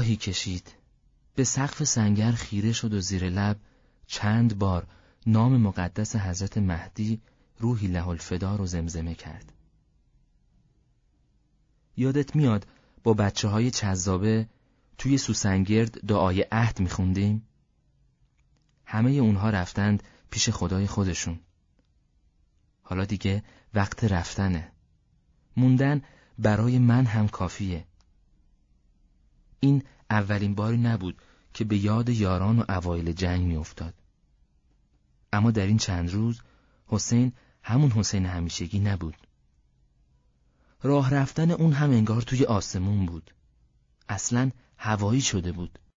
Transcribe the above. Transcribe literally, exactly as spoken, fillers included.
آهی کشید، به سقف سنگر خیره شد و زیر لب چند بار نام مقدس حضرت مهدی روحی له الفدا رو زمزمه کرد. یادت میاد با بچه های چذابه توی سوسنگرد دعای عهد میخوندیم؟ همه اونها رفتند پیش خدای خودشون. حالا دیگه وقت رفتنه. موندن برای من هم کافیه. این اولین باری نبود که به یاد یاران و اوایل جنگ میافتاد. اما در این چند روز حسین همون حسین همیشگی نبود. راه رفتن اون هم انگار توی آسمون بود. اصلاً هوایی شده بود.